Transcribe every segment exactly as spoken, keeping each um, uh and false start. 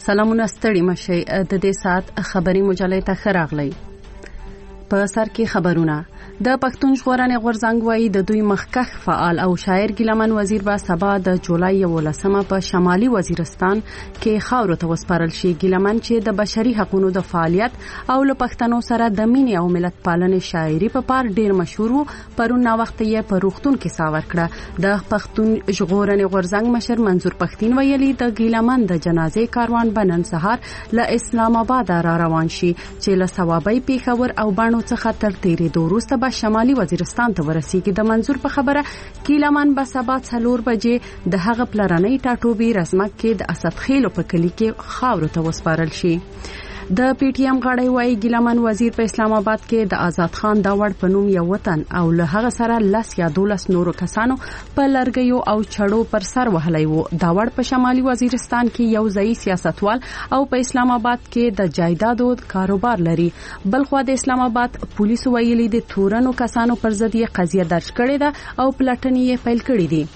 سلامونه ستړي مشي د دې سات خبري مجلې ته خراغلی په سر کې خبرونه د پښتون ژغورنې غورځنګ وایي د دوی مخکښ فعال او شاعر ګیلمن وزیر به سبا د جولای یولسمه په شمالي وزیرستان کې خاورو ته وسپارل شي. ګیلمن چې د بشري حقوقو د فعالیت او له پښتنو سره د مینې او ملت پالنې شاعري په پار ډیر مشهور وو، پرون نا وخت یې په روغتون کې ساور کړه. د پښتون ژغورنې غورځنګ مشر منظور پښتين ویلي د ګیلمن د جنازې کاروان بنن سهار له اسلام آباد را روان شي چې له ثوابي پیښور او بانو څخه تر تیرې دوروسته به شمالي وزیرستان ته ورسیږي. د منظور په خبره ګیلمن به سبا څلور بجې د هغه پلرنۍ ټاټوبي رزمک کې د اسد خېلو په کلی کې خاورو ته وسپارل شي. د پی ټی ایم غړی وایي ګیلمن وزیر په اسلام آباد کې د آزاد خان داوړ په نوم یو وطن او له هغه سره لس یا دولس نورو کسانو په لرګیو او چړو پر سر وهلی وو. داوړ په شمالي وزیرستان کې یو ځای سیاستوال او په اسلام آباد کې د جایدادو کاروبار لري. بلخو د اسلام آباد پولیسو ویلي د تورنو کسانو پر ضد یې قضیه درج کړې ده او پلټنې یې پیل کړې دي.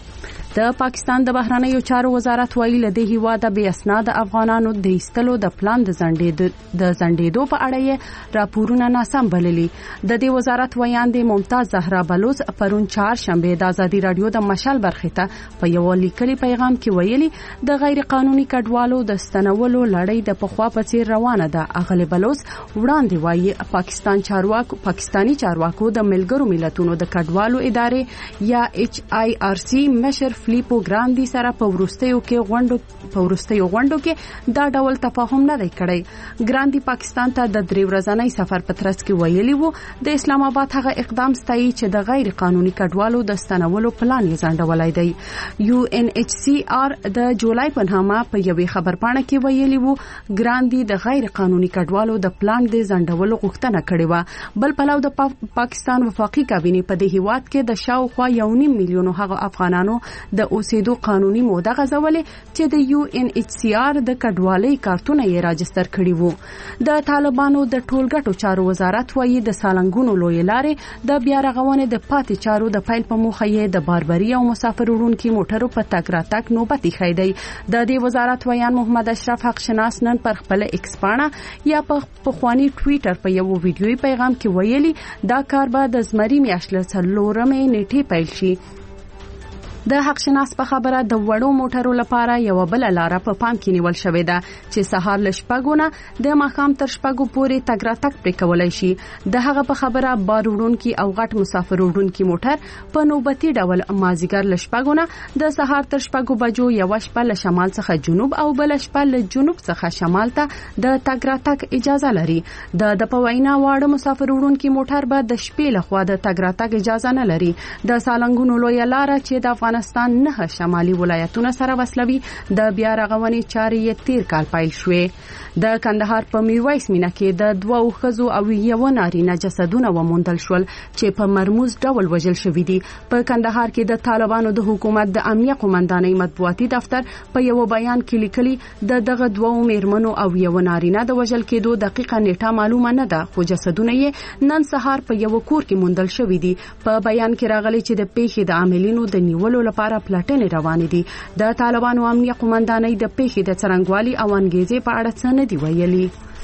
د پاکستان د بهرنیو چارو وزارت ویلي له دې هیواده بې اسناد افغانانو د ایستلو د پلان د زنډېدو د زنډېدو په اړه یې راپورونه ناسم بللي. د دې وزارت ویاندې ممتاز زهرا بلوچ پرون چهارشنبه د ازادي رادیو د مشال برخه ته په یو لیکلي پیغام کې ویلي د غیر قانوني کډوالو د ستنولو لړۍ د پخوا په څیر روانه ده. اغلی بلوچ وړاندې وایي پاکستان چارواکو پاکستانی چارواکو د ملګرو ملتونو د کډوالو ادارې یا ایچ آی آر سی مشر فلیپو ګراندي سره په ورستیو کې غونډو په ورستیو غونډو کې دا ډول تفاهم نه دی کړی. ګراندي پاکستان ته د درې ورځنۍ سفر په ترڅ کې ویلي وو د اسلام آباد هغه اقدام ستایي چې د غیر قانوني کډوالو د ستنولو پلان یې ځنډولای دی. یو ان ایچ سی آر د جولای په نامه په یوې خبرپاڼه کې ویلي وو ګراندي د غیر قانوني کډوالو د پلان د ځنډولو غوښتنه کړې و. بل پلو د پا پاکستان وفاقي کابینه په دې هیواد کې د شاوخوا یو نیم میلیون هغه افغانانو د اوسېدو قانوني موده غځولې چې د یو ان ایچ سی آر د کډوالۍ کارتونه یې راجستر کړي وو. د طالبانو د ټولګټو چارو وزارت وایي د سالنګونو لوی لارې د بیا رغونې د پاتې چارو د پیل په موخه یې د باربري او مسافر وړونکو موټرو په تګ راتګ نوبت ایښی دی. د دې وزارت ویان محمد اشرف حق شناس نن پر خپل ایکس پاڼه یا په پخوانی ټویټر په یو ویډیوي پیغام کې ویلي دا کار به د زمري میاشتې له څلورمې نیټې پیل شي. د حق شناس په خبره د وړو موټرو لپاره یو بل لار په پام کې نیول شوې ده چې سهار ل شپږونه د ماښام تر شپږو پورې تګ راتګ پرې کولای شي. د هغه په خبره بار وړونکي او غټ مسافر وړونکي موټر په نوبتي ډول مازیګر ل شپږونه د سهار تر شپږو بجو یو شپه له شمال څخه جنوب او بل شپه له جنوب څخه شمال ته د تګ راتګ اجازه لري. د د پوینا واړه مسافر وړونکي موټر به د شپې له خوا د تګ راتګ اجازه نه لري. د سالنګونو لوی لار چې د افغانستان نه شمالي ولایتونو سره وصلوي د بیا رغونې چارې تیر کال پیل شوې. د کندهار په میرویس مینا کې د دوه ښځو او یو نارینه جسدونه وموندل شول چې په مرموز ډول وژل شوي دي. په کندهار کې د طالبانو د حکومت د امنیه قومندانۍ مطبوعاتي دفتر په یو بیان کې لیکلي د دغه دوه میرمنو او یو نارینه د وژل کېدو دقیقه نیټه معلومه نه ده، خو جسدونه یې نن سهار په یو کور کې موندل شوي دي. په بیان کې راغلي چې د پیښې د عاملینو د نیولو لپاره پلټنې روانې دي. د طالبانو امنیه قومندانۍ د پیښې د څرنګوالي او انګیزې په اړه څه نه دی ویلي.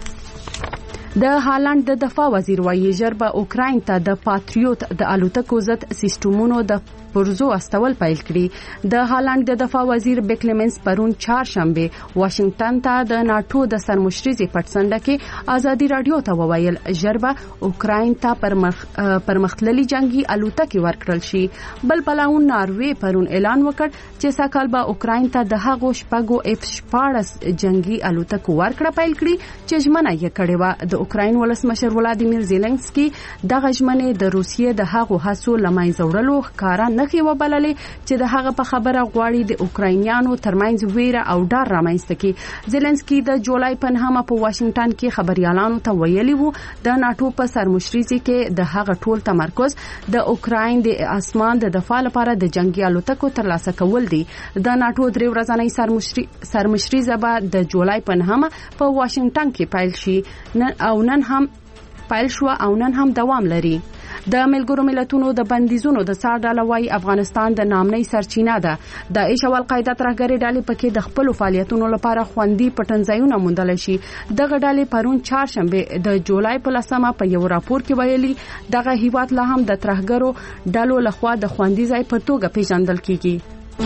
د هالند د دفاع وزیر وایي ژر به اوکراین ته د پاتریوت د الوتکو ضد سیستمونو د پرزو استول پیل کړي. د هالند د دفاع وزیر بیکلمنس پرون چهارشنبه واشنگټن ته د ناتو د سرمشري پټسنډه کې ازادي رادیو ته وویل ژر به اوکراین ته پرمخ پرمختللي جنگي الوتکې ورکړل شي. بل پلاون ناروې پرون اعلان وکړ چې سکهال به اوکراین ته د هغو شپږو اف شپاړس جنگي الوتکو ورکړه پیل کړي چې ژمنه یې کړې و. د اوکراین ولسمشر ولادیمیر زيلنسکي دغه ژمنې د روسیې د هغو هڅو لمنځه وړلو ښکارا نه خو وبللې چې د هغه په خبره غواړي د اوکراینیانو ترمنځ ویره او ډار رامنځته کړي. زيلنسکي د جولای په نهمه په واشنگټن کې خبريالانو ته ویلي وو د ناتو په سرمشري کې د هغه ټول تمرکز د اوکراین د اسمان د دفاع لپاره د جنگي الوتکو ترلاسه کول دي. د ناتو درې ورځنۍ سرمشري سرمشري زبا د جولای په نهمه په واشنگټن کې پیل شي او نن هم پیل شو او نن هم دوام لري. د ملګرو ملتونو د بندیزونو د څار ډله وايي افغانستان د نامنۍ سرچینه ده. داعش او القاعده ترهګرې ډلې پکې د خپل فعالیتونو لپاره خوندي پټنځایونه موندل شي. دغه ډلې پرون چهارشنبه د جولای په لسمه په یو راپور کې ویلي دغه هیواد لا هم د ترهګرو ډلو لخوا د خوندي ځای په توګه پیژندل کیږي.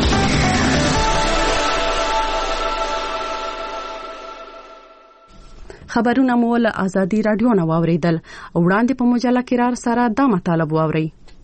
خبرونه مو له ازادي رادیو نه واوریدل. وړاندې په مجله کې را سره دا مطالب واوري.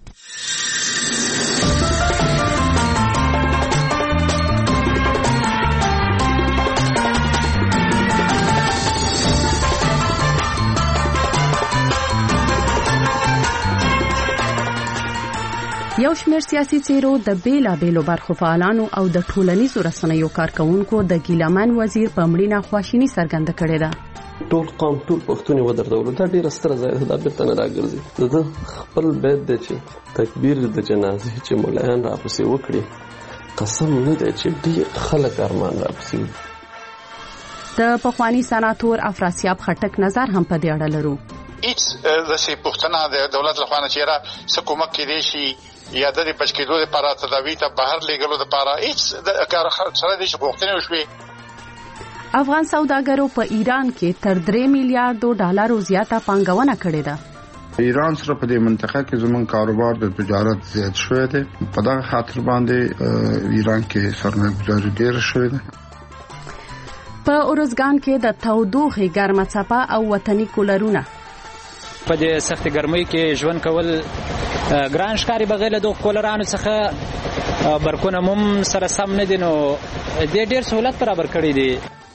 یو شمېر سیاسي څیرو د بیلابېلو برخو فعالانو او د ټولنیزو رسنیو کارکونکو د ګیلمن وزیر په مړینه خواشیني څرګنده کړې ده. ټول قوم ټول پښتون ودرول دا ډیره ستره ځای ده. بیرته نه راګرځي. د خپل بیت د چې تکبیر د جنازې چې مولایان راپسې وکړي قسم نه دی چې ډیر خلک ارمان راپسې وکړي. د پخوانی سناتور افراسیاب خټک نظر هم په دې اړه لرو. هیڅ د سي پښتنه د دولت لخوا نه چیرې سکومک کې دي شي یا د بچکیدو لپاره تداوی ته بهر لګلو لپاره هیڅ د کار سره دي چې غوښتنه وشوي. افغان سوداګرو په ایران کې تر درې میلیارډ ډالرو زیاته پانګونه کړې ده. ایران سره په دې منطقه کې زموږ کاروبار د تجارت زیات شوی دی. په دغه خاطر باندې ایران کې سرمایه‌ګذاري ډېره شوې ده. په اورزګان کې د تودوخې ګرمه څپه او وطني کولرونه په دې سخت ګرمۍ کې ژوند کول ګران ښکاري. بغیر د کولرانو څخه برکونه مم سره سم نه دي نو دې ډېر سہولت برابر کړی دی.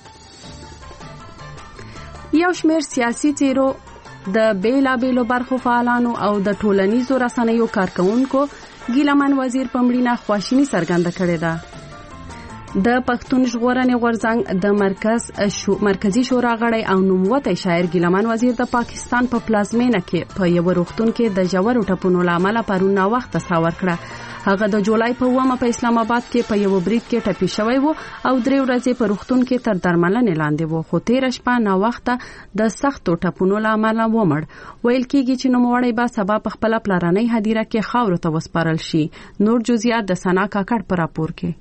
یو شمېر سیاسي څیرو د بیلابېلو برخو فعالانو او د ټولنیزو رسنیو کارکونکو ګیلمن وزیر په مړینه خواشیني څرګنده کړې ده. د پښتون ژغورنې غورځنګ د مرکز شو مرکزی شورا غړی او نوموتی شاعر ګیلمن وزیر د پاکستان په پلازمینه کې په یو روغتون کې د ژورو ټپونو لامل پرون نا وخت ساور کړه. هغه د جولای په اومه په اسلام آباد کې په یو برید کې ټپي شوی وو او درې ورځې په روغتون کې تر درملنې لاندې وو، خو تیر شپه نا وخت د سختو ټپونو لامل ومړ. ویل کېږي چې نوموړی به سبا په خپل پلارنۍ هدیره کې خاورو ته وسپارل شي. نور جزئیات د سنا کاکړ پر راپور کې.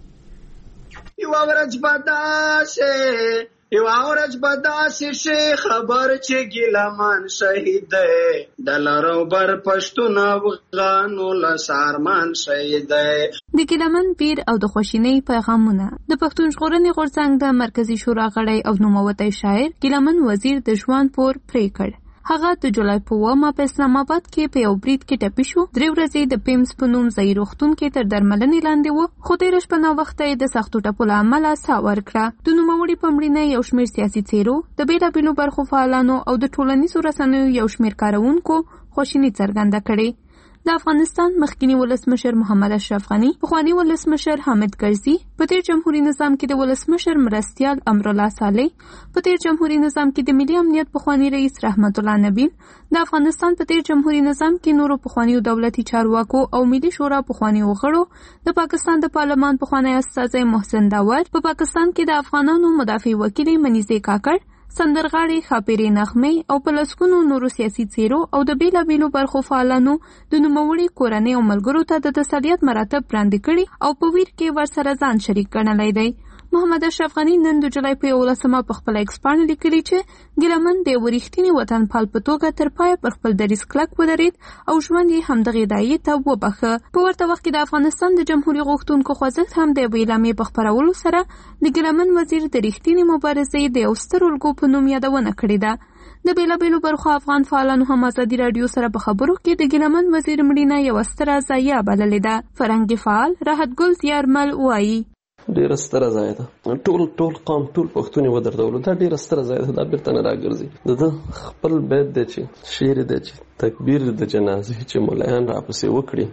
یو ورځ بداسه یو ورځ بداسه شي خبر چې ګیلمن شهید د لارو بر پښتون افغانو لسارمان شهید. د ګیلمن پیر او د خوشینۍ پیغامونه. د پښتون ژغورنې غورځنګ د مرکزی شورا غړی او نوموتی شاعر ګیلمن وزیر د ژوند پور پرې کړ. هغه د جولای په اومه په اسلام آباد کې په یو برید کې ټپي شو. درې ورځې د پیمز په نوم ځای روغتون کې تر درملنې لاندې و، خو تېره شپه ناوخته یې د سختو ټپو له امله ساه ورکړه. د نوموړي په مړینه یو شمېر سیاسي څیرو، د بېلابېلو برخو فعالانو او د ټولنیزو رسنیو یو شمېر کارونکو خواشیني څرګنده کړې. د افغانستان مخکینی ولسمشر محمد اشرف غني، پخوانی ولسمشر حامد کرزي، په تیر جمهوریت نظام کې د ولسمشر مرستیال امرالله صالح، په تیر جمهوریت نظام کې د ملي امنیت پخوانی رئیس رحمت الله نبیل، د افغانستان په تیر جمهوریت نظام کې نورو پخوانیو دولتي چارواکو او ملي شورا پخوانیو غړو، د پاکستان د پارلمان پخوانی استازی محسن داور، په پاکستان کې د افغانانو مدافع وکیل منیزه کاکړ، سندرغاړي خاپيري نغمه او پلسکونو نورو سیاسي څیرو او د بیلابېلو برخو فعالانو د نوموړي کورنۍ او ملګرو ته د تسلیت مراتب وړاندې کړي او په ویر کې ورسره ځان شریک ګڼلی دی. محمد اشرف غني نن د جولای په یولسمه په خپل ایکس باندې لیکلي چې ګیلمن د یو رښتیني وطنپال په توګه تر پایه پر خپل دریځ کلک ودرېد او ژوند یې همدغې داعیې ته وبخښه. په ورته وخت کې د افغانستان د جمهوریت غوښتونکو خوځښت هم د یوې اعلامیې په خپرولو سره د ګیلمن وزیر د رښتینې مبارزې د یو ستر الګو په نوم یادونه کړې ده. د بیلابېلو برخو افغان فعالانو هم ازادي راډیو سره په خبرو کې د ګیلمن وزیر مړینه یوه ستره ضایعه بللې ده. فرهنګي فعال راحت ګل زیارمل وایي ډیره ستره ځای ده. ټول ټول قوم ټول پښتون ودرول دا ډیره ستره ځای ده. دا بیرته نه راګرځي. د خپل بیت دی چې شعر دی چې تکبیر د جنازې چې مولایان راپسې وکړي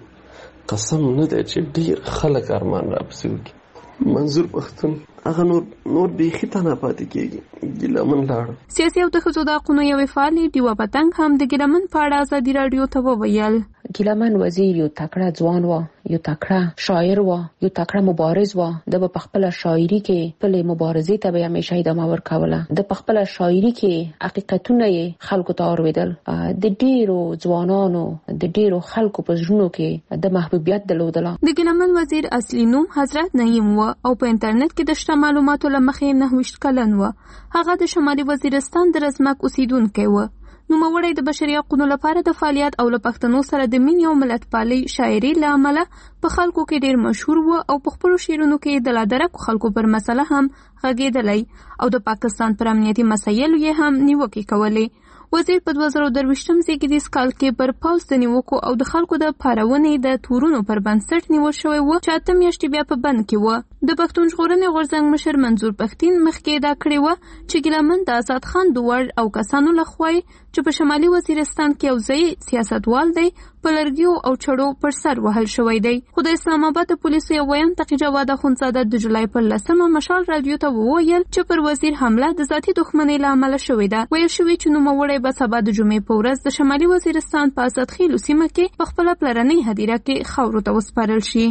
قسم نه دی چې ډیر خلک ارمان راپسې وکړي. منظور پښتون هغه نور نور بیخي ته نه پاتې کېږي. ګیلمن لاړ. سیاسي او د ښځو د حقونو یوې فعالې ډیوه پتنګ هم د ګیلمن په اړه ازادي راډیو ته وویل ګیلمن وزیر یو تکړه ځوان و، یو تکړه شاعر و، یو تکړه مبارز و. د په خپل شاعري کې خپل مبارزې ته به همیشه ادامه ورکوله. د په خپل شاعري کې حقیقتونه یې خلکو ته اوریدل. د ډیرو ځوانانو د ډیرو خلکو په ژوند کې د محبوبیت درلودله. د ګیلمن وزیر اصلي نوم حضرت نعیم و او په انټرنیټ کې د شته معلوماتو لمخې نه ویشت کلن و. هغه د شمالي وزیرستان د رزمک اوسیدونکی و. نوموړی د بشري حقوقو لپاره د فعالیت او له پښتنو سره د مینې او ملتپالۍ شاعري له امله په خلکو کې ډیر مشهور و او په خپلو شعرونو کې د لادرکو خلکو پر مسله هم غږېدلی او د پاکستان پر امنیتي مسایلو یې هم نیوکې کولې. وزیر په دوه زره درویشتم زیږدیز کال کې پر پوځ د نیوکو او د خلکو د پارونې د تورونو پر بنسټ نیول شوی و چې اته میاشتې بیا په بند کې و. د پښتون ژغورنې غورځنګ مشر منظور پښتین مخکې ادعا کړې وه چې ګیلمن د آزاد خان د وړ او کسانو لخوا چې په شمالي وزیرستان کې یو ځای سیاستوال دی په لرګیو او چړو پر سر وهل شوی دی. خو د اسلام آباد د پولیسو یو ویان تقي جواد اخندزاده د جولای پر لسمه مشال رادیو ته وویل چې پر وزیر حمله د ذاتي دښمنۍ له امله شوې ده. ویل شوي چې نوموړی به سبا د جمعې په ورځ د شمالي وزیرستان په آزاد خیلو سیمه کې په خپله پلرنۍ هدیره کې خاورو ته وسپارل شي.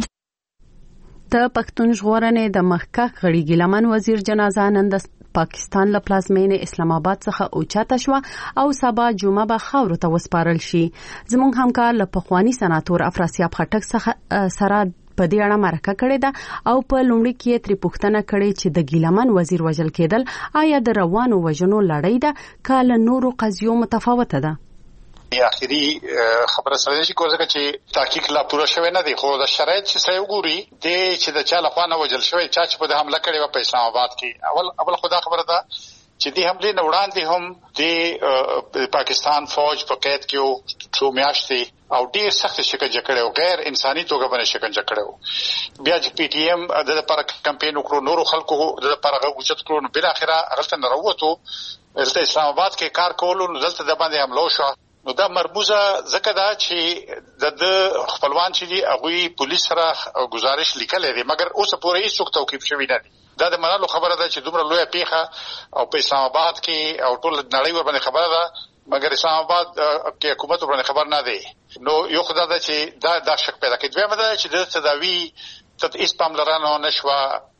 د پښتون ژغورنې د مخکښ غړي ګیلمن وزیر جنازه نن د پاکستان له پلازمینې اسلام آباد څخه اوچاته شوه او سبا جمعه به خاورو ته وسپارل شي. زموږ همکار له پخوانی سناتور افراسیاب خټک څخه سره په دې اړه مرکه کړې ده او په لومړي کې ترې پوښتنه کړې چې د ګیلمن وزیر وژل کېدل آیا د روانو وژنو لړۍ ده که له نورو قضیو متفاوته ده؟ اخیری خبره سره شي کوزه چې تحقیق لا پوره شوی نه دی، خو د شرایط چې سره وګوري د چې د چا لخوا نه وژل شوی چا چې په حمله کړې و په اسلام آباد کې اول اول خدا خبره ده چې د حمله نه وړاندې هم د پاکستان فوج په قید کې څو میاشتې او ډیر سخت شکنجه کړو، غیر انساني توګه باندې شکنجه کړو. بیا چې پی ټی ایم د لپاره کمپاین وکړو، نورو خلکو د لپاره غوښتل کړو، نو بل اخره غلطه نه وروته دلته اسلام آباد کې کار کولو، نو دلته د باندې حمله شو. نو دا مربوزه ځکه دا چې د خپلوان چې دی هغه پولیس سره گزارش لیکل لري، مګر اوس پورې هیڅ توقیف شوی نه دی. دا د منلو خبره ده چې دومره لویه پیښه او په اسلام آباد کې او ټول نړۍ ور باندې خبره ده، مګر اسلام آباد کې حکومت ور باندې خبر نه دی. نو یو خدای دا چې دا د شک پیدا کوي. دویمه ده چې د تداوی ته هیڅ پاملرنه نشوه،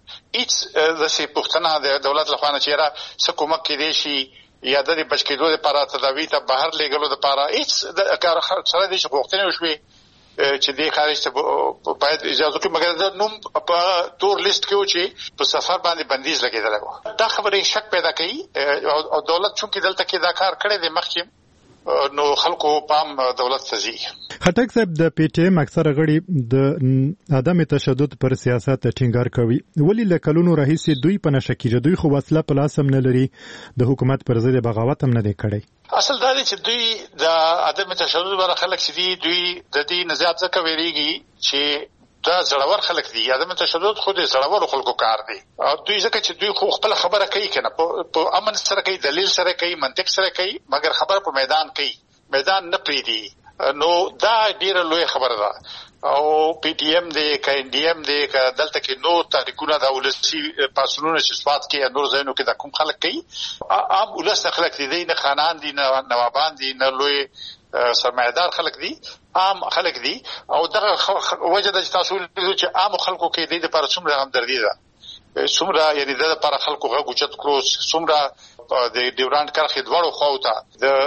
هیڅ د سي پښتنه د دولت لخوا نه چیرې څه کومک کړي شي یا د بچ کېدو لپاره تداوی ته بهر لګلو لپاره هیڅ د کار سره د غوښتنې وشوي چې د خارج ته باید اجازه کوي، مګر د نوم په تور لیست کې و چې په سفر باندې بندیز لګیدل و. دا خبره شک پیدا کوي او دولت چونکې دلته کې دا کار کړی دی مخکې، نو خلکو پام دولت ته ځي. خټک صاحب د پی ټی ایم اکثره غړي د عدم تشدد پر سیاست ټینګار کوي، ولی له کلونو راهیسې دوی په نشه کې دوی خو وسله په لاس هم نه لري، د حکومت پر ضد بغاوت هم نه دی کړی. اصل دا دی چې دوی د عدم تشدد لپاره خلک چې دي دوی د دې نزاعت ځکه ویریږي چې دا زړور خلک دي. عدم تشدد خو د زړور خلکو کار دی او دوی ځکه چې دوی خو خپل خبره کوي کنه په امن سره کوي، دلیل سره کوي، منطق سره کوي، مګر خبره په میدان کوي، میدان نه پریدي. نو دا ډیره لوی خبره ده او پی ټی ایم دی که ان ډی ایم دی که دلته کې نور تحریکونه د ولسي پاسونو چې سواد کې نور ځایونو کې د کوم خلک کوي، عام ولس خلک دي، نه خانان دي، نه نوابان دي، نه لوی سرمایدار خلک دي، عام خلک دي. او دغه وجه د تاسو چې عام خلکو کې د لپاره څومره همدردي ده، څومره یعنی د لپاره خلکو غوږ اوچت کړو، څومره د ډیورانډ کرښې دواړو خواو ته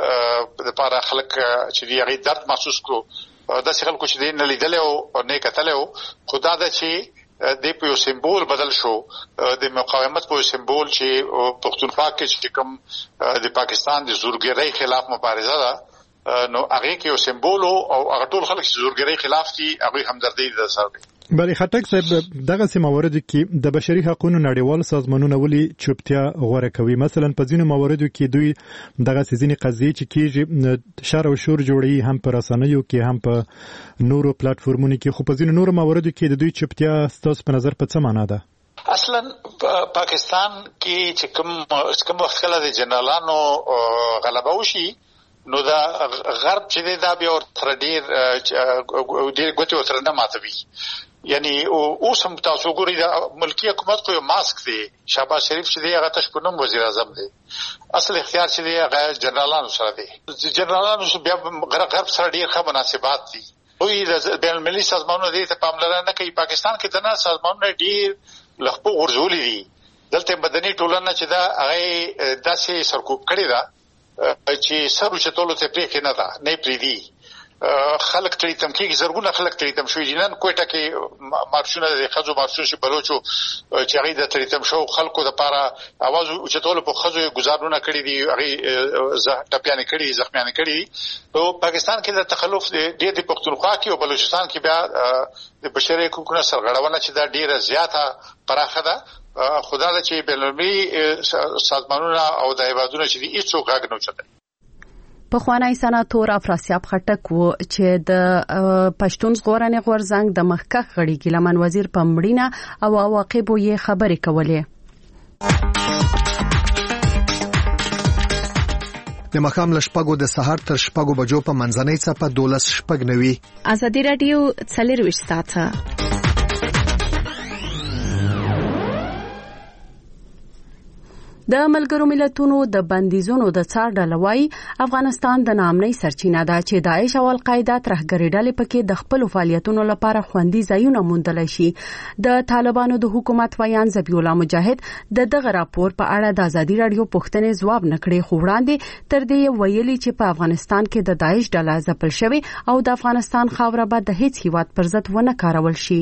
د لپاره خلک چې دی هغه درد محسوس کړو. د خلکو چې دی نه لیدل او نه کتل، خو دا ده چې د په سمبول بدل شو، د مقاومت په سمبول چې پښتونخوا کې چې کوم د پاکستان د زورګرۍ خلاف مبارزه ده، نو هغه کې یو سمبول او هغه ټول خلک چې زورګرۍ خلاف دي هغه همدردي ده سره. بلې خټک صاحب دغه سیمه موارد کې د بشري حقوقو نړیوال سازمانونه ولي چوپتیا غوړه کوي؟ مثلا په ځینو مواردو کې دوی دغه سيزيني قضیې چې کیږي شر او شور جوړي هم پر رسنیو کې هم په نورو پلیټ فارمونو کې، خو په ځینو نورو مواردو کې د دوی چوپتیا ستاسو په نظر په څه معنا ده؟ اصلا پاکستان کې چې کوم کوم وخت کله د جنرالانو غلبه وشي، نو دا غرب چې دا بیا ورته ډیر ډیر ګوتې ورته نه ماتوي. یعنی اوس هم تاسو ګورئ د ملکی حکومت خو یو ماسک دی، شهباز شریف چې دی هغه تش په نوم وزیر اعظم دی، اصل اختیار چې دی هغه جنرالانو سره دی. جنرالانو بیا غرب سره ډیر ښه مناسبات دي، دوی د بین المللي سازمانونو دې ته پاملرنه نه کوي. پاکستان کې دنه سازمانونه ډیر لخپو ورزولي دي. دلته مدني ټولنه چې دا هغه داسې سرکوب کړی دا چې سر چتولو ته پرې کې نه ده نه پرې دي. خلک ترې تم کې زرګونه خلک ترې تم شوي دي. نن کوټه کې مارشونه د خزو مارشونه چې بلوچو چې هغه د ترې تم شو خلکو د پاره आवाज اوچتول په خزو گزارونه کړی دي، هغه زه ټپیانې کړی زخمیانې کړی. او پاکستان کې د تخلف د د پښتونخوا کې او بلوچستان کې بیا د بشري حقوقو سرغړونه چې دا ډیره زیاته پراخه ده. خدا دې چې بلومي سازمانونه او د هیوادونو چې دي هیڅ څوک غږ نه اوچتل. پخوانی سناتور افراسیاب خټک و چې د پښتون ژغورنې غورځنګ د مخکښ غړي ګیلمن وزیر په مړینه او عواقبو یې خبرې کولې. د مخام لشپګو د سحر تر شپګو بجو په منځنۍ څپه دولس شپګ نوي. ازادي رادیو څلرويشت ساعته د ملګرو ملتونو د بندیزونو د څار ډلوي افغانستان د نامنۍ سرچینه ده چې داعش او القاعده ترهګری ډلې پکې د خپل فعالیتونو لپاره خوندي ځایونه موندل شي. د طالبانو د حکومت ویان ذبیح الله مجاهد د دغه راپور په اړه د ازادي رادیو پوښتنې ځواب نکړي، خو وړاندې تر دې ویلي چې په افغانستان کې د داعش ډله ځپل شوی او د افغانستان خاوره به د هیڅ هیواد پر ضد ونه کارول شي.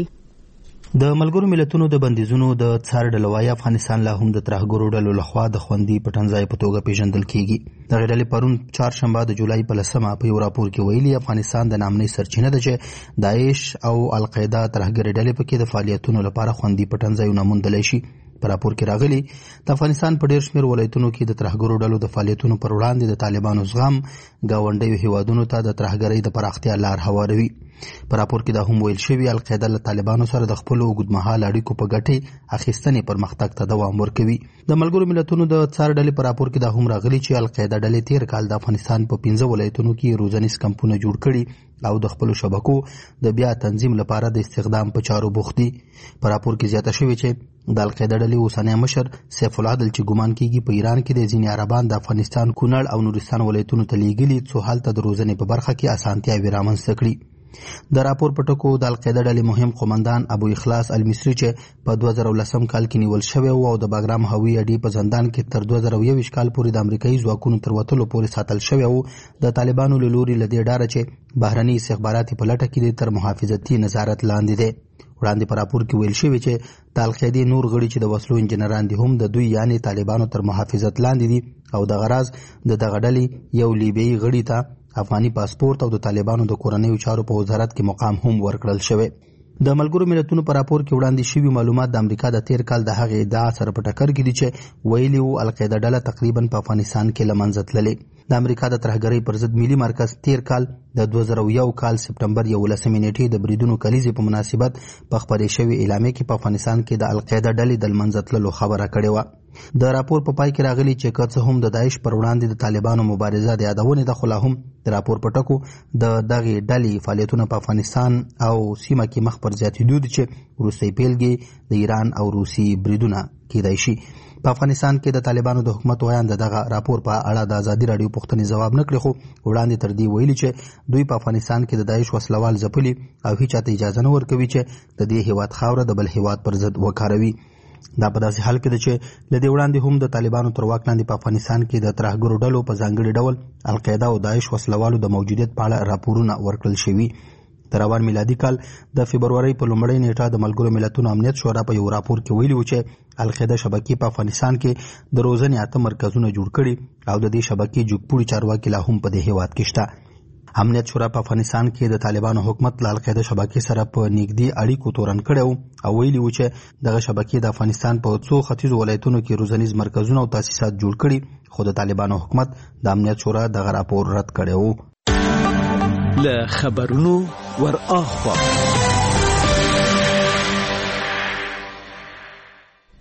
د ملګرو ملتونو د بندیزونو د څار ډلوي افغانستان لا هم د ترهګرو ډلو لخوا د خوندي پټنځای په توګه پیژندل کیږي. د غړډلې پرون چهارشنبه د جولای په لسمه په یو راپور کې ویلي افغانستان د نامنۍ سرچینه ده چې داعش او القاعده ترهګري ډلې پکې د فعالیتونو لپاره خوندي پټنځایونه موندل شي. په راپور کې راغلي د افغانستان په ډېر شمېر ولایتونو کې د ترهګرو ډلو د فعالیتونو پر وړاندې د طالبانو زغم گاونډیو هیوادونو ته د ترهګرۍ د پراختیا لار هواروي. په راپور کې دا هم ویل شوی القاعده له طالبانو سره د خپل اوږدمهاله اړیکو په ګټې اخیستنې پرمختګ ته دوام ورکوي. د ملګرو ملتونو د څار ډلې په راپور کې دا هم راغلي چې القاعده ډلې تیر کال د افغانستان په پنځه ولایتونو کې روزنیز کمپونه جوړ کړي او د خپل شبکو د بیا تنظیم لپاره د استخدام په چارو بوخت دي. په راپور کې زیاته شوی چې د القاعده ډلې اوسنی مشر سیف العدل چې ګمان کیږي په ایران کې د ځینې عربان د افغانستان کونړ او نورستان ولایتونو ته لیږلي څو هلته د روزنې په برخه کې اسانتیاوې رامنځته کړي. د راپور په ټکو د القاعده ډلې مهم قومندان ابو اخلاص المصری چې په دوه زره ولسم کال کې نیول شوی او د باګرام هوی اډي په زندان کې تر دوه زره یوویشت کال پورې د امریکایي ځواکونو تر وتلو پورې ساتل شوی او د طالبانو له لوري له دې ډاره چې بهرني استخباراتي په لټه کې تر محافظتي نظارت لاندې دی. وړاندې په راپور کې ویل شوی چې د القاعدې نور غړي چې د وسلو انجنیران دي هم د دوی یعنی طالبانو تر محافظت لاندې دي او د غراض د دغه ډلې یو لیبیایي غړي ته افغاني پاسپورت او د طالبانو د کورنیو چارو په وزارت کې مقام هم ورکړل شوی. د ملګرو ملتونو په راپور کې وړاندې شوي معلومات د امریکا د تیر کال د هغې ادعا سره په ټکر کې دي چې ویلي وو القاعده ډله تقریبا په افغانستان کې له منځه تللې. د امریکا د ترهګرۍ پر ضد ملي مرکز تیر کال د دوه زره یو کال سپټمبر یولسمې نیټې د بریدونو کلیزې په مناسبت په خپرې شوې اعلامیه کې په افغانستان کې د القاعده ډلې د منځه تللو خبره کړې وه. د راپور په پای کې راغلي چې که څه هم د داعش پر وړاندې د طالبانو مبارزه د یادونې ده، خو لا هم د راپور په ټکو د دغې ډلې فعالیتونه په افغانستان او سیمه کې مخ پر زیاتېدو دي چې وروستۍ پیلګې د ایران او روسي بریدونه کیدای شي. په افغانستان کې د طالبانو د حکومت ویان د دغه راپور په اړه د ازادي رادیو پوښتنې ځواب نه کړي، خو وړاندې تر دې ویلي چې دوی په افغانستان کې د داعش وسلوال ځپلي او هیچا ته اجازه نه ورکوي چې د دې هیواد خاوره د بل هیواد پر ضد وکاروي. دا په داسې حال کې ده چې له دې وړاندې هم د طالبانو تر واک لاندې په افغانستان کې د ترهګرو ډلو په ځانګړي ډول القاعده او داعش وسلوالو د موجودیت په اړه راپورونه ورکړل شوي. د روان میلادي کال د فبرورۍ په لومړۍ نیټه د ملګرو ملتونو امنیت شورا په یو راپور کې ویلي و چې القاعده شبکې په افغانستان کې د روزنې اته مرکزونه جوړ کړي او د دې شبکې جوګپوړي چارواکي لا هم په دې هیواد کې شته. امنیت شورا په افغانستان کې د طالبانو حکومت له القاعده شبکې سره په نږدې اړیکو تورن کړی او ویلي و چې دغه شبکې د افغانستان په څو ختیځو ولایتونو کې روزنیز مرکزونه او تاسیسات جوړ کړي، خو د طالبانو حکومت د امنیت شورا دغه راپور رد کړی و. له خبرونو ور اخوا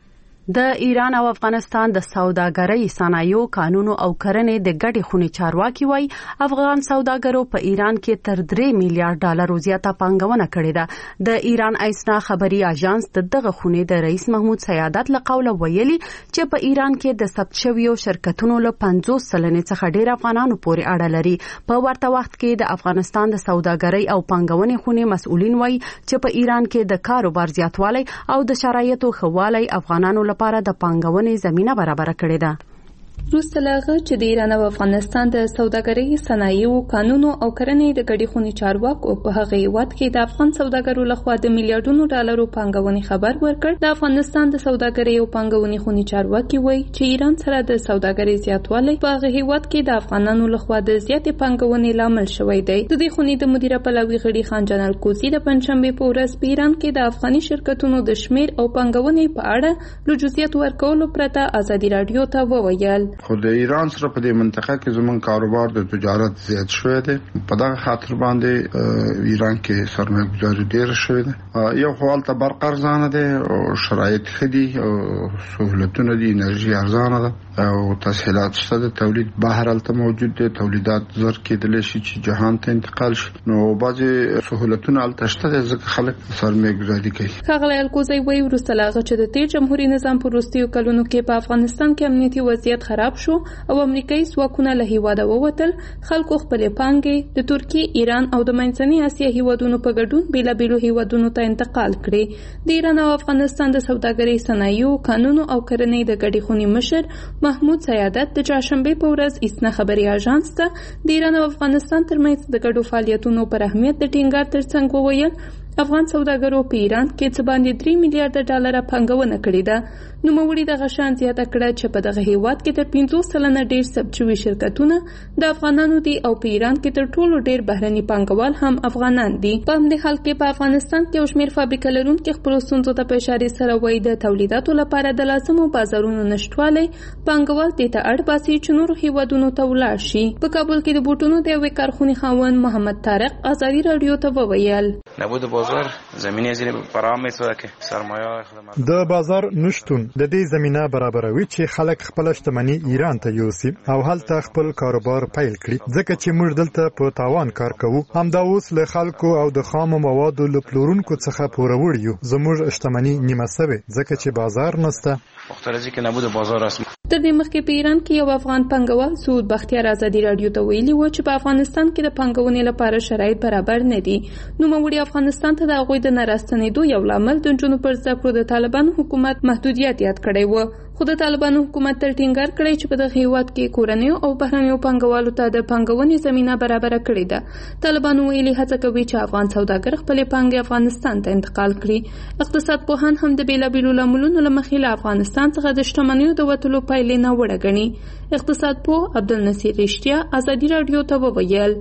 د ایران او افغانستان د سوداګرۍ صنایعو قانونو او کرنې د ګډې خونې چارواکي وایي افغان سوداګرو په ایران کې تر درې میلیارډ ډالر زیاته پانګونه کړې ده. د ایران ایسنا خبري اژانس د دغه خونې د رئیس محمود سیادت له قوله ویلي چې په ایران کې د ثبت شویو شرکتونو له پنځوس سلنې څخه ډېر افغانانو پورې اړه لري. په ورته وخت کې د افغانستان د سوداګرۍ او پانګونې خونې مسؤلین وایي چې په ایران کې د کاروبار زیاتوالی او د شرایطو ښه والی افغانانو لپاره د پانګونې زمينه برابر کړې ده. وروسته له هغه چې د ایران او افغانستان د سوداګرۍ صنایعو قانونو او کرنې د ګډې خونې چارواکو په هغه هیواد کې د افغان سوداګرو لخوا د میلیارډونو ډالرو پانګونې خبر ورکړ. د افغانستان د سوداګرۍ او پانګونې خونې چارواکي وایي چې ایران سره د سوداګرۍ زیاتوالی په هغه هیواد کې د افغانانو لخوا د زیاتې پانګونې لامل شوی دی. د دې خونې د مدیره پلاوي غړي خان جان الکوزي د پنځشنبه په ورځ په ایران کې د افغاني شرکتونو د شمیر او پانګونې په اړه له جزئیات ورکولو پرته ازادي رادیو ته وویل خو د ایران سره په دې منطقه کې زمون کاروبار د تجارت زیات شوی دی. په دغه خاطر باندې ایران کې سرمایه گذاري ډېر شوی دی. یو خپل ته برق ارزانه دي او شرایط خدي او سہولتونه دي، انرژي ارزانه ده او تسهیلات شته د تولید بهر الته موجود دي. تولیدات زر کېدل شي چې جهان ته انتقال شي. نو بعضي سہولتونه الته شته ځکه خلک سرمایه گذاري کوي. خغلی الکوزي وایي وروسته لا غچ د تیر جمهوریت نظام په وروستیو کلونو کې په افغانستان کې امنیتي وضعیت خراب شو او امریکایي ځواکونه له هیواده ووتل. خلکو خپل پانګې د ترکیه، ایران او د منځنۍ اسیا هیوادونو په ګډون بیلابیلو هیوادونو ته انتقال کړي. د ایران او افغانستان د سوداګرۍ صنایعو قانونو او کرنې د ګډې خونې مشر محمود سیادت د چهارشنبه په ورځ ایسنا خبري اژانس ته د ایران او افغانستان ترمنځ د ګډو فعالیتونو پر اهمیت د ټینګار ترڅنګ وویل افغان سوداګرو په ایران کې څه باندې درې میلیارډ ډالر پانګونه کړې ده. نوموړي دغه شان زیاته کړه چې په دغه هیواد کې تر پنځوس سلنه ډېر ثبت شوي شرکتونه د افغانانو دي او په ایران کې تر ټولو ډېر بهرني پانګوال هم افغانان دي. په همدې حال کې په افغانستان کې یو شمېر فابریکې لرونکي خپلو ستونزو ته په اشارې سره وایي د تولیداتو لپاره د لازمو بازارونو نشتوالی پانګوال دې ته اړ باسي چې نورو هیوادونو ته ولاړ شي. په کابل کې د بوټونو د یوې کارخونې خاوند محمد طارق ازادي رادیو ته وویل نبود بازار زمینه زیر فراهم میسازه که سرمایه خدمات د بازار نشتون د دې زمينه برابروي چې خلک خپل شتمني ایران ته یوسي او هلته خپل کاروبار پیل کړي ځکه چې موږ دلته په تاوان کار کوو. همدا اوس له خلکو او د خام موادو له پلورونکو څخه پوروړ یو. زموږ شتمني نیمه سوي ځکه چې بازار نشته. مختلفی که نبود بازار است. تر دې مخکې په ایران کې یو افغان پانګوال سعود بختیار ازادي رادیو ته ویلي و چې په افغانستان کې د پانګونې لپاره شرایط برابر نه دي. نوموړي افغانستان ته د هغوی د نه راستنېدو یو لامل د نجونو پر زده کړو د طالبانو حکومت محدودیت یاد کړی و. خو د طالبانو حکومت تر ټینګار کړی چې په دغه هیواد کې کورنیو او بهرنیو پانګوالو ته د پانګونې زمینه برابر کړې ده. طالبانو ویلي هڅه کوي چې افغان سوداګر خپلې پانګې افغانستان ته انتقال کړي. اقتصاد پوهان هم د بیلابیلو لاملونو له مخې له افغانستان څخه د شتمنیو د وتلو پایلې نه وړه ګڼي. اقتصاد پوه عبدالنصیر رښتیا ازادي رادیو ته وویل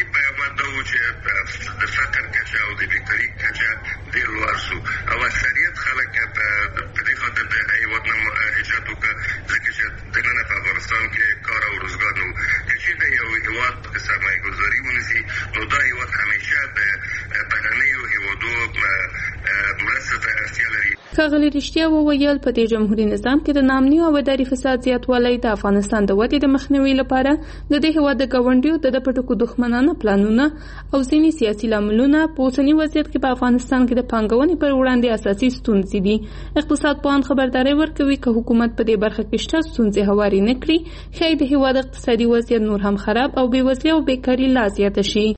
د فقر کچه او د بیکاري کچه ډېر لوړ شو او اکثریت خلک په دې خاطر د هیواد نه هجرت وکړ ځکه چې دننه په افغانستان کې کار او روزګار نه و. که چېرته یو هیواد د سرمایه ګذاري ونیسي نو دا هیواد همیشه د بهرنیو هیوادو مرسته ته اړتیا لري. ښاغلي رښتیا وویل په دې جمهوریت نظام کې د ناامني او اداري فساد زیاتوالی د افغانستان د ودې د مخنیوي لپاره د دې هیواد د ګاونډیو د پټکو دښمنانه پلانونه او ځینې سیاسي لاملونه په اوسني وضعیت کې په افغانستان کې د پانګونې پر وړاندې اساسي ستونزې دي. اقتصاد پوهان خبرداری ورکوي که حکومت په دې برخه کې شته ستونزې هواري نه کړي ښایي د هیواد اقتصادي وضعیت نور هم خراب او بېوزلي او بیکاري لا زیاته شي.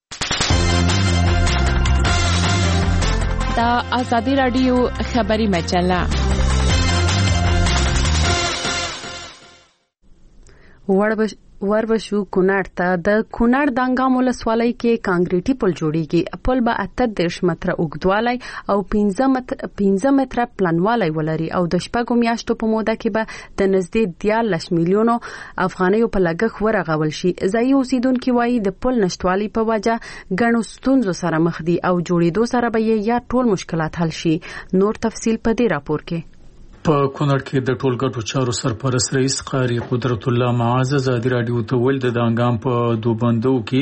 دا آزادی رادیو خبری مجله وربشو کونړ ته د کونړ دانګام ولسوالۍ کې کانکریټي پل جوړیږي. پل به اته دېرش متره اوږدوالی او پنځه متره پلنوالی ولري او د شپږو میاشتو په موده کې به د نږدې دیارلس میلیونو افغانیو په لګښت ورغول شي. ځایي اوسیدونکي وایي د پل نشتوالي په وجه ګڼو ستونزو سره مخ دي او جوړېدو سره به یې یا ټول مشکلات حل شي. نور تفصیل په دې راپور کې. په کونړ کې د ټولګټو چارو سرپرست رئیس قاری قدرت الله معاذ ازادي رادیو ته ویل د دانګام په دوبندو کې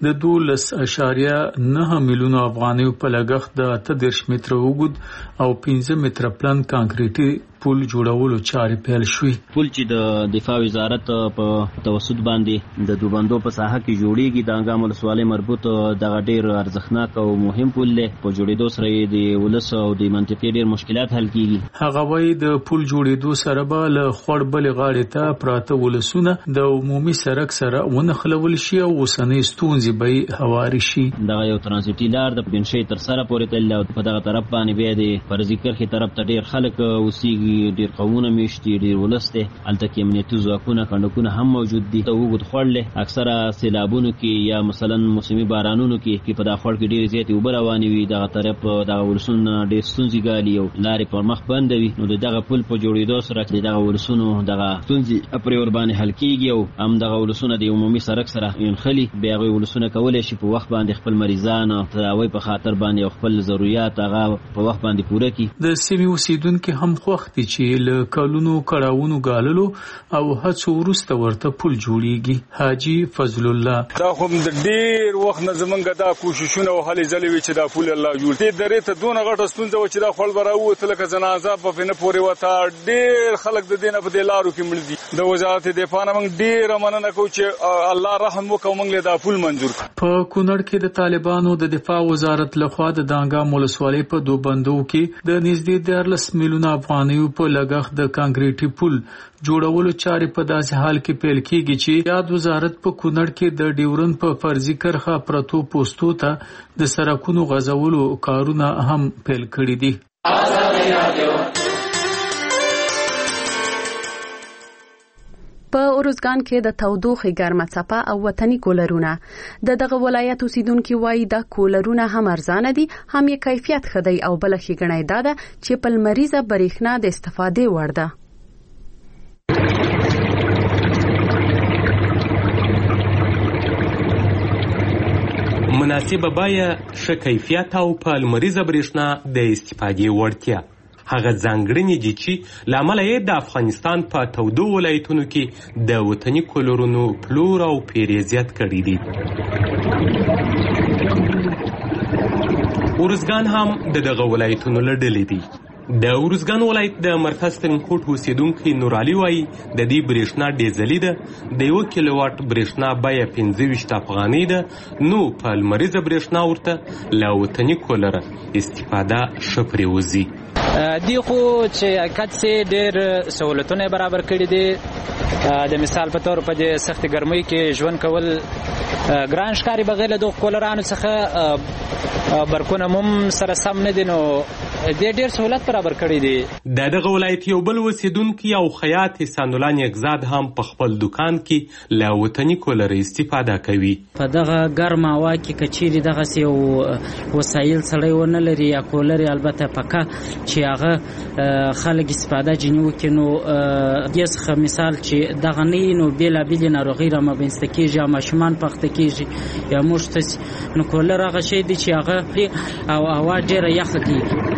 د دولس اشاریه نه میلیونه افغانیو په لګښت د اته دېرش متره اوږد او پنځه متره پلن کانکریټي پل جوړولو چارې پیل شوې. پل چې د دفاع وزارت په توسط باندې د دوبندو په ساحه کې جوړیږي د انګام ولسوالۍ مربوط دغه ډیر ارزښتناک او مهم پل دی. په جوړېدو سره د ولس او د منطقې ډیر مشکلات حل کیږي. هغه وایي د پل جوړېدو سره به له خوړ بلې غاړې ته پراته ولسونه د عمومي سړک سره ونښلول شي او اوسنۍ ستونزې به هوارې شي. دغه یو ترانزیټي لار د بنشۍ تر سره پورې تللی او په دغه طرف باندې بیا د فرضي کرښې طرف ته ډیر خلک اوسیږي، ډیر قومونه میشتي، ډیر ولس دی. هلته کې امنیتي ځواکونه کنډکونه هم موجود دي. ته اوږد خوړ له اکثره سیلابونو کې یا مثلا موسمي بارانونو کې کې په دا خوړ کې ډیر زیاتې اوبه روانې وي، دغه طرف دغه ولسونه ډیر ستونزې ګالي او لارې پر مخ بنده وي. نو د دغه پل په جوړېدو سره د دغه ولسونو دغه ستونزې پرې ورباندې حل کیږي او هم دغه ولسونه د عمومي سړک سره نښلي. بیا هغوی ولسونه کولی شي په وخت باندې خپل مریضان او تداوی په خاطر باندې او خپل ضرورت هغه په وخت باندې پوره کړي. د سیمې اوسیدونکي هم خوښ دي چې له کلونو کړاوونو ګاللو او هڅو وروسته ورته پل جوړیږي. حاجي فضل الله: دا خو د ډیر وخت نه زمونږ دا کوششونه او هلې ځلې وي چې دا پل الله جوړ کړي. درې ته دونه غټه ستونزه و چې دا خپل براوته لکه جنازه په فنه پورې وته. ډیر خلک د دینه په دلارو کې مړ دي. د وزارت دفاع نه موږ ډیر مننه کوو چې الله رحم وکړي موږ له دا پل منظور کړ. په کونړ کې د طالبانو د دفاع وزارت لخوا د دانګام ولسوالۍ په دوبندو کې د نږدې دیارلس میلیونه افغانیو په لګښت د کانکریټي پل جوړولو چارې په داسې حال کې پیل کیږي چې یاد وزارت په کونړ کې د ډیورن په فرضي کرښه پرتو پوسټو ته د سړکونو غځولو کارونه هم پیل کړي دي. په اروزګان کې د تودوخې ګرمه څپه او وطني کولرونه د دغه ولایت اوسیدونکو وایي دا کولرونه هم ارزانه دي، هم یې کیفیت ښه دی او بل ښېګڼه دا ده چې په لمریزه برېښنا د استفادې وړ ده. مناسبه بیه، ښه کیفیت او په لمریزه برېښنا د استفادې وړتیا هغه ځانګړنې دي چې له امله یې د افغانستان په تودو ولایتونو کې د وطني کولرونو پلور او پیرې زیات کړي دي. ارزګان هم د دغه ولایتونو له ډلې دی. د ارزګان ولایت د مرکز ترینکوټ اوسیدونکی نورعلي وایي د دې برېښنا ډیزلي ده، د یو کیلو واټ برېښنا بیه پنځه ویشت افغانۍ ده. نو په لمریزه برېښنا ورته له وطني کولره استفاده ښه پرې وځي. دی خو چې حقیقت سي ډېر سہولتونه برابر کړي دي. د مثال په تور په دې سخت ګرمۍ کې ژوند کول ګران ښکاري. بغیر له دغو کولرانو څخه برقونه هم سره سم نه دي، نو دې ډېر سهولت برابر کړي دي. د دغه ولایت یو بل اوسیدونکي او خیاط احسان الله نیکزاد هم په خپل دکان کې له وطني کولر استفاده کوي. په دغه ګرمه هوا کې که چیرې دغسې یو وسایل سړی ونه لري یا کولر البته پکه چې هغه خلک استفاده جنې وکړي، نو دې څخه مثال چې دغه نه وي نو بېلابېلې ناروغۍ رامنځته کېږي یا ماشومان پخته کېږي یا موږ ته. نو کولر هغه شی دی چې هغه او هوا ډېره یخه کېږي.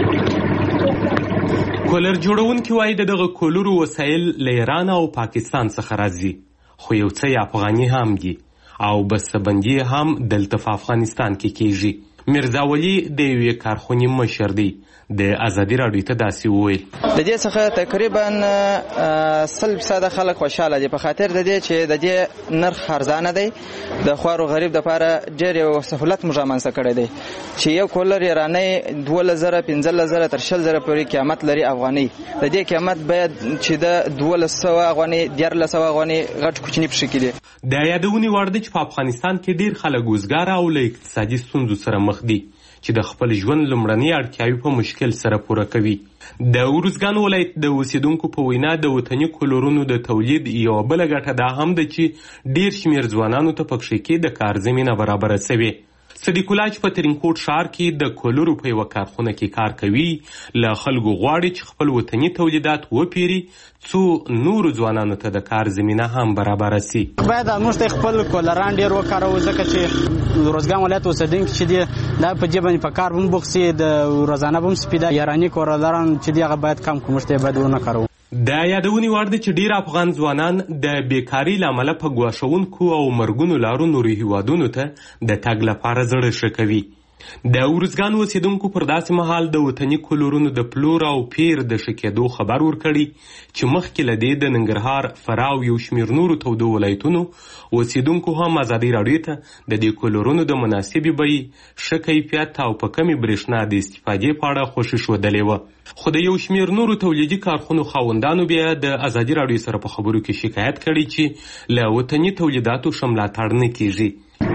کولر جوړونکي وایي د دغه کولرو وسایل له ایران او پاکستان څخه راځي، خو یو څه افغاني هم دي او بسته‌بندي هم دلته په افغانستان کې کېږي. میرزا ولی د یوې کارخونې مشر دی. د ازادي راډیو ته داسې وویل: د دې څخه تقریبا سل فیصده خلک خوشاله دي په خاطر د دې چې د دې نرخ ارزانه دی. د خوارو غریب دپاره ډېر یو سهولت موږ رامنځته کړی دی چې یو کولر ایرانی دولس زره پنځلس زره تر شل زره پورې قیمت لري افغاني. د دې قیمت باید چې د دولس سوه افغاني دیارلس سوه افغاني غټ کوچني پشي کړي. د یادونې وړ دی چې په افغانستان کې ډېر خلک وزګاره او له اقتصادي ستونزو سره مخ دي چې د خپل ژوند لومړنۍ اړتیاوې په مشکل سره پوره کوي. د ارزګان ولایت د اوسیدونکو په وینا د وطني کولرونو د تولید یوه بله ګټه دا هم ده چې ډېر شمېر ځوانانو ته پکښې کې د کار زمینه برابره سوې. صدیق الله چې په ترینکوټ ښار کې د کولرو په یوه کارخونه کې کار کوي، له خلکو غواړي چې خپل وطني تولیدات وپیري څو نورو ځوانانو ته د کار زمینه هم برابره سي. باید موږ ته خپل کولران ډېر وکاروو ځکه چې ارزګان ولایت اوسېدونکي چې دي دا په دې باندې په کار هم بوخت سي، د روزانه به هم سپي ده. ایراني کولران چې دي هغه باید کم کړو، موږ ته یې باید ونه کاروو. د یادونې وړ ده چې ډیر افغان ځوانان د بیکاري له امله په ګواښونکو او مرګونو لارو نورو هیوادونو ته د تګ لپاره زړه ښه کوي. د ارزګان اوسیدونکو پر داسې مهال د وطني کلورونو د پلور او پیر د ښه کېدو خبر ورکړي چې مخکې له دې د ننګرهار، فراه او یو شمېر نورو تودو ولایتونو اوسیدونکو هم ازادي راډیو ته د دې کلورونو د مناسبې بیې، ښه کیفیت او په کمې برېښنا د استفادې په اړه خوښي ښودلې وه. خو د یو شمېر نورو تولیدي کارخونو خاوندانو بیا د ازادي راډیو سره په خبرو کې شکایت کړی چې له وطني تولیداتو ښه ملاتړ نه کیږي.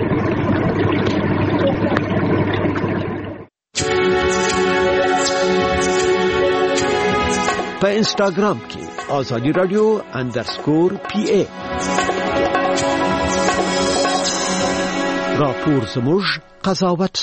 په انسټاګرام کې آزادي رادیو اندرسکور پی ای راپور زموږ قضاوت